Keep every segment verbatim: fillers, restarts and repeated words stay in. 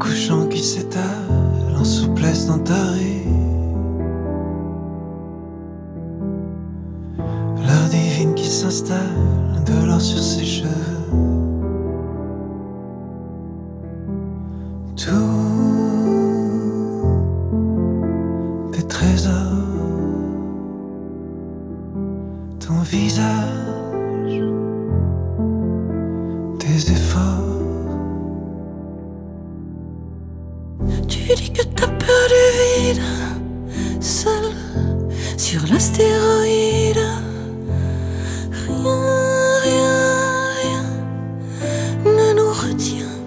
couchant qui s'étale en souplesse dans ta rue. L'heure divine qui s'installe de l'or sur ses cheveux. Tout des trésors, ton visage, tes efforts. Tu dis que t'as peur du vide, seul sur l'astéroïde. Rien, rien, rien ne nous retient.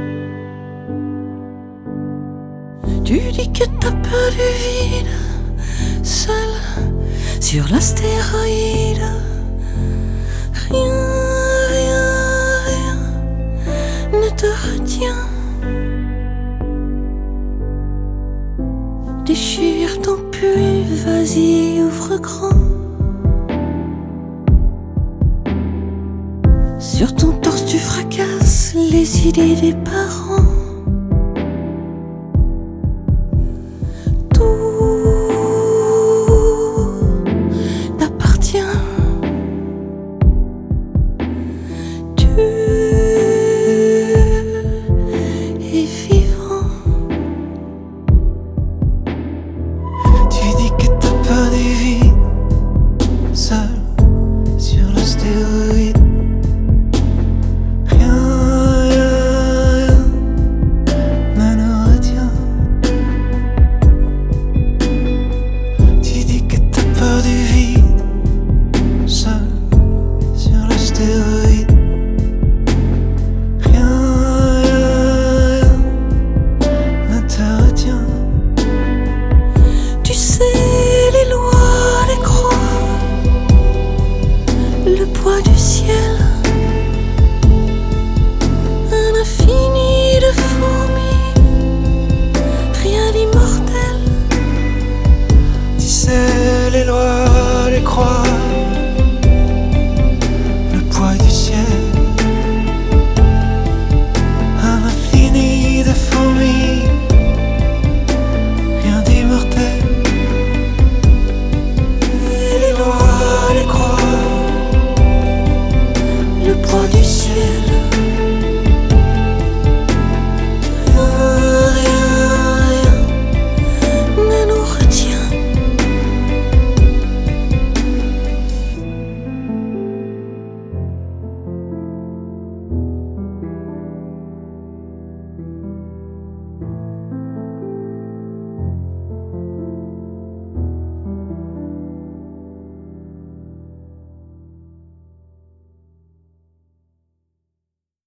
Tu dis que t'as peur du vide, seul sur l'astéroïde. Rien, rien, rien ne te retient. Déchire ton pull, vas-y, ouvre grand. Sur ton torse tu fracasses les idées des parents.